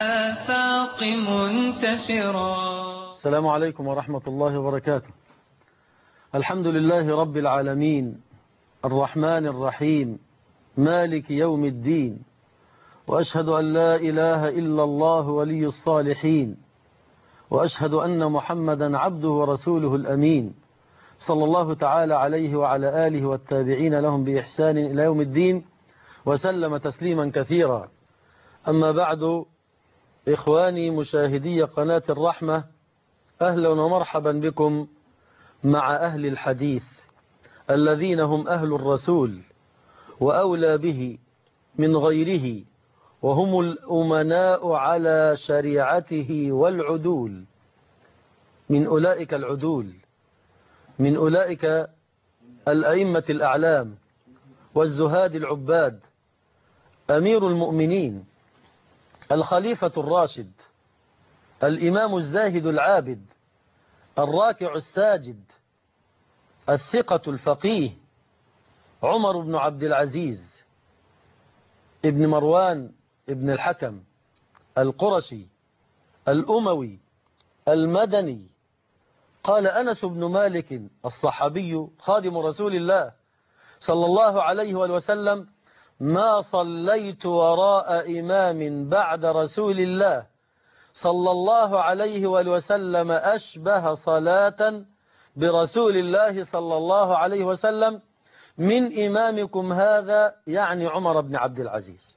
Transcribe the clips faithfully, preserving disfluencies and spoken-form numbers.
آفاق منتشرا. السلام عليكم ورحمة الله وبركاته. الحمد لله رب العالمين الرحمن الرحيم مالك يوم الدين، وأشهد أن لا إله إلا الله ولي الصالحين، وأشهد أن محمدا عبده ورسوله الأمين، صلى الله تعالى عليه وعلى آله والتابعين لهم بإحسان إلى يوم الدين، وسلم تسليما كثيرا. أما بعد، إخواني مشاهدي قناة الرحمة، أهلا ومرحبا بكم مع أهل الحديث الذين هم أهل الرسول وأولى به من غيره، وهم الأمناء على شريعته والعدول. من أولئك العدول، من أولئك الأئمة الأعلام والزهاد العباد، أمير المؤمنين الخليفة الراشد، الإمام الزاهد العابد، الراكع الساجد، الثقة الفقيه، عمر بن عبد العزيز ابن مروان ابن الحكم القرشي الأموي المدني. قال أنس بن مالك الصحابي خادم رسول الله صلى الله عليه وسلم: ما صليت وراء إمام بعد رسول الله صلى الله عليه وسلم أشبه صلاة برسول الله صلى الله عليه وسلم من إمامكم هذا، يعني عمر بن عبد العزيز.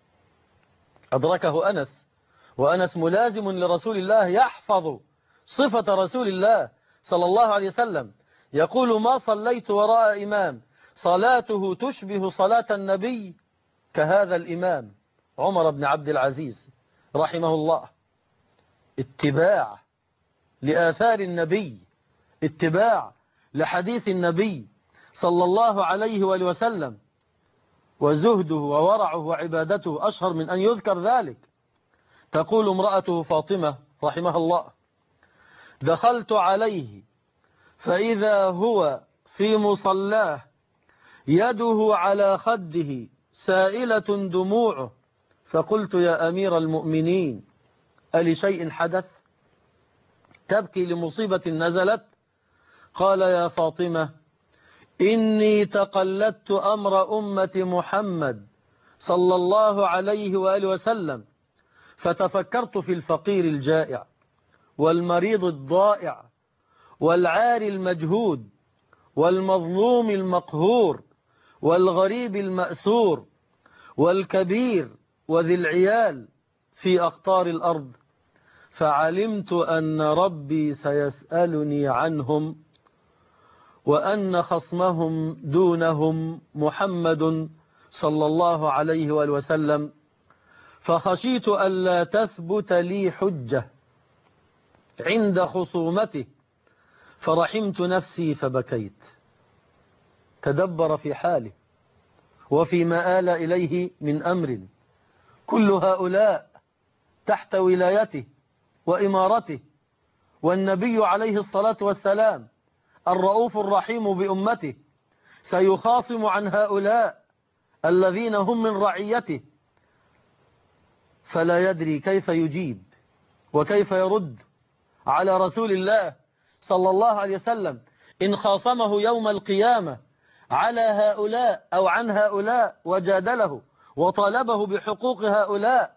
أدركه أنس، وأنس ملازم لرسول الله، يحفظ صفة رسول الله صلى الله عليه وسلم، يقول: ما صليت وراء إمام صلاته تشبه صلاة النبي كهذا الإمام عمر بن عبد العزيز رحمه الله. اتباع لآثار النبي، اتباع لحديث النبي صلى الله عليه وآله وسلم، وزهده وورعه وعبادته أشهر من أن يذكر ذلك. تقول امرأته فاطمة رحمها الله: دخلت عليه فإذا هو في مصلاه يده على خده سائلة دموعه، فقلت: يا أمير المؤمنين، ألشيء حدث؟ تبكي لمصيبة نزلت؟ قال: يا فاطمة، إني تقلدت أمر أمة محمد صلى الله عليه وآله وسلم، فتفكرت في الفقير الجائع والمريض الضائع والعاري المجهود والمظلوم المقهور والغريب المأسور والكبير وذي العيال في أقطار الأرض، فعلمت أن ربي سيسألني عنهم، وأن خصمهم دونهم محمد صلى الله عليه وآله وسلم، فخشيت ألا تثبت لي حجة عند خصومته، فرحمت نفسي فبكيت. تدبر في حاله وفيما آل إليه من أمر، كل هؤلاء تحت ولايته وإمارته، والنبي عليه الصلاة والسلام الرؤوف الرحيم بأمته سيخاصم عن هؤلاء الذين هم من رعيته، فلا يدري كيف يجيب وكيف يرد على رسول الله صلى الله عليه وسلم إن خاصمه يوم القيامة على هؤلاء أو عن هؤلاء وجادله وطالبه بحقوق هؤلاء.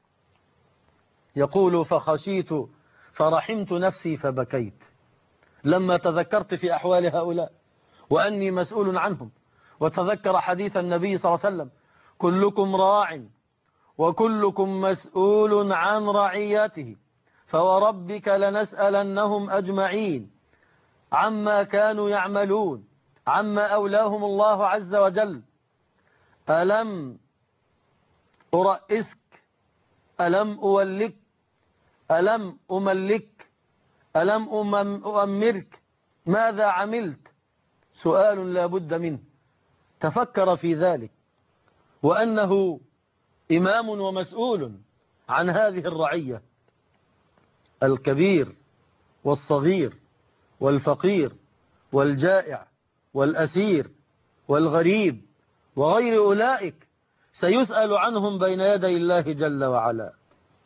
يقول: فخشيت فرحمت نفسي فبكيت لما تذكرت في أحوال هؤلاء وأني مسؤول عنهم، وتذكر حديث النبي صلى الله عليه وسلم: كلكم راع وكلكم مسؤول عن رعيته، فوربك لنسألنهم أجمعين عما كانوا يعملون، عما أولاهم الله عز وجل. ألم أرئسك؟ ألم أولك؟ ألم أملك؟ ألم أؤمرك؟ ماذا عملت؟ سؤال لا بد منه. تفكر في ذلك، وأنه إمام ومسؤول عن هذه الرعية، الكبير والصغير والفقير والجائع والأسير والغريب وغير أولئك، سيسأل عنهم بين يدي الله جل وعلا.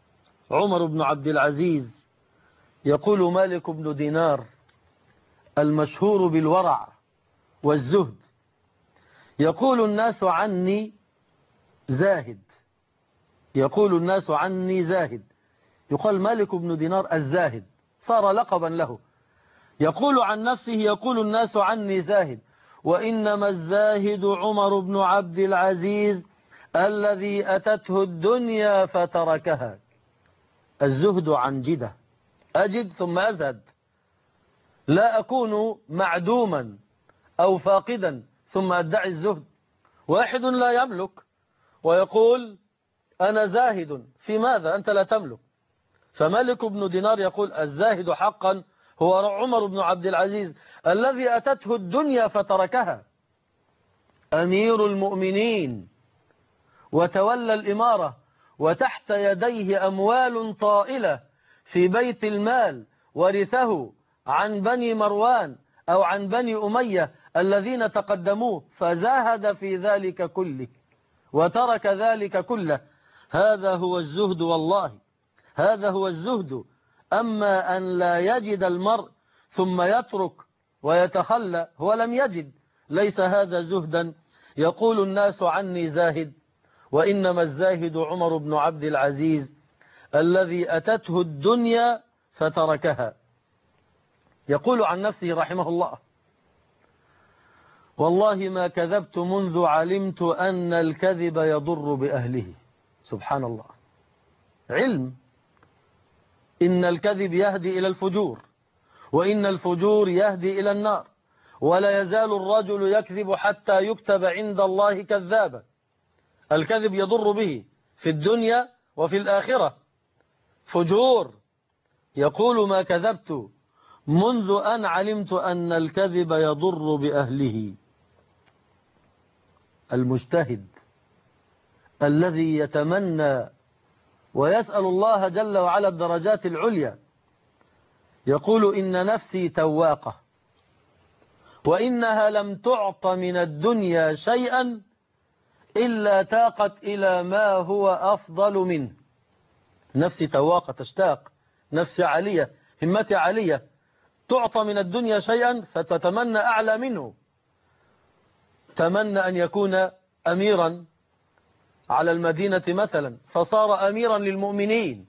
عمر بن عبد العزيز يقول مالك بن دينار المشهور بالورع والزهد، يقول الناس عني زاهد، يقول الناس عني زاهد، يقال مالك بن دينار الزاهد، صار لقبا له. يقول عن نفسه يقول الناس عني زاهد، وإنما الزاهد عمر بن عبد العزيز الذي أتته الدنيا فتركها. الزهد عن جدة، أجد ثم أزهد، لا أكون معدوما أو فاقدا ثم أدعي الزهد. واحد لا يملك ويقول أنا زاهد في ماذا؟ أنت لا تملك. فمالك بن دينار يقول الزاهد حقا هو عمر بن عبد العزيز الذي أتته الدنيا فتركها، أمير المؤمنين وتولى الإمارة وتحت يديه أموال طائلة في بيت المال ورثه عن بني مروان أو عن بني أمية الذين تقدموه، فزاهد في ذلك كله وترك ذلك كله. هذا هو الزهد، والله هذا هو الزهد. أما أن لا يجد المرء ثم يترك ويتخلى، هو لم يجد، ليس هذا زهدا. يقول الناس عني زاهد، وإنما الزاهد عمر بن عبد العزيز الذي أتته الدنيا فتركها. يقول عن نفسه رحمه الله والله ما كذبت منذ علمت أن الكذب يضر بأهله. سبحان الله، علم إن الكذب يهدي إلى الفجور، وإن الفجور يهدي إلى النار، ولا يزال الرجل يكذب حتى يكتب عند الله كذابا. الكذب يضر به في الدنيا وفي الآخرة، فجور. يقول ما كذبت منذ أن علمت أن الكذب يضر بأهله. المجتهد الذي يتمنى ويسأل الله جل وعلا الدرجات العليا يقول إن نفسي تواقة وإنها لم تعط من الدنيا شيئا إلا تاقت إلى ما هو أفضل منه. نفسي تواقة، تشتاق، نفسي عالية، همتي عالية، تعطى من الدنيا شيئا فتتمنى أعلى منه. تمنى أن يكون أميرا على المدينة مثلا فصار أميرا للمؤمنين.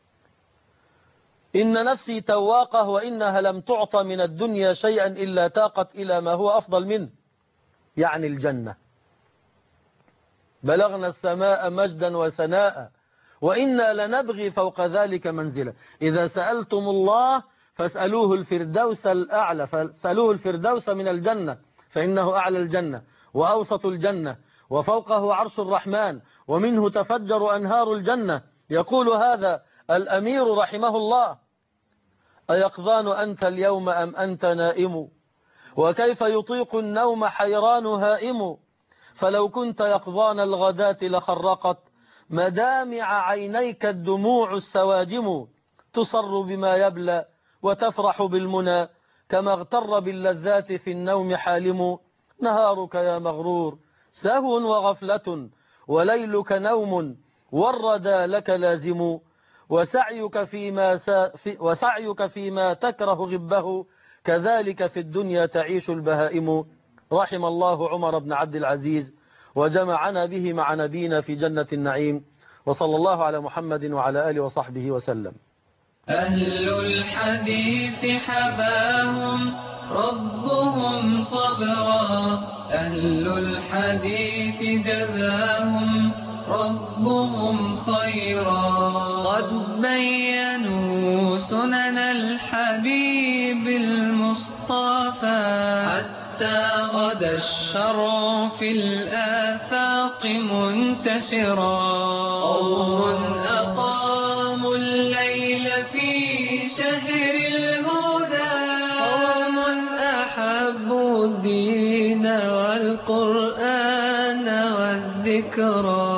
إن نفسي تواقة وإنها لم تعطى من الدنيا شيئا إلا تاقت إلى ما هو أفضل منه، يعني الجنة. بلغنا السماء مجدا وسناء وإنا لنبغي فوق ذلك منزلا. إذا سألتم الله فاسألوه الفردوس الأعلى، فاسألوه الفردوس من الجنة، فإنه أعلى الجنة وأوسط الجنة وفوقه عرش الرحمن ومنه تفجر أنهار الجنة. يقول هذا الأمير رحمه الله أيقظان أنت اليوم أم أنت نائم؟ وكيف يطيق النوم حيران هائم؟ فلو كنت يقظان الغداة لخرقت مدامع عينيك الدموع السواجم. تصر بما يبلى وتفرح بالمنى كما اغتر باللذات في النوم حالم. نهارك يا مغرور سهو وغفلة وليلك نوم والردى لك لازم. وسعيك فيما, سا في وسعيك فيما تكره غبه كذلك في الدنيا تعيش البهائم. رحم الله عمر بن عبد العزيز وجمعنا به مع نبينا في جنة النعيم، وصلى الله على محمد وعلى آله وصحبه وسلم. أهل الحديث حباهم ربهم صبرا، أهل الحديث جزاهم ربهم خيرا. قد بينوا سنن الحبيب المصطفى حتى غدا الشرع في الآفاق منتشرا. قوم أقاموا الليل في شهر الهدى، قوم أحبوا الدين والقرآن والذكرى.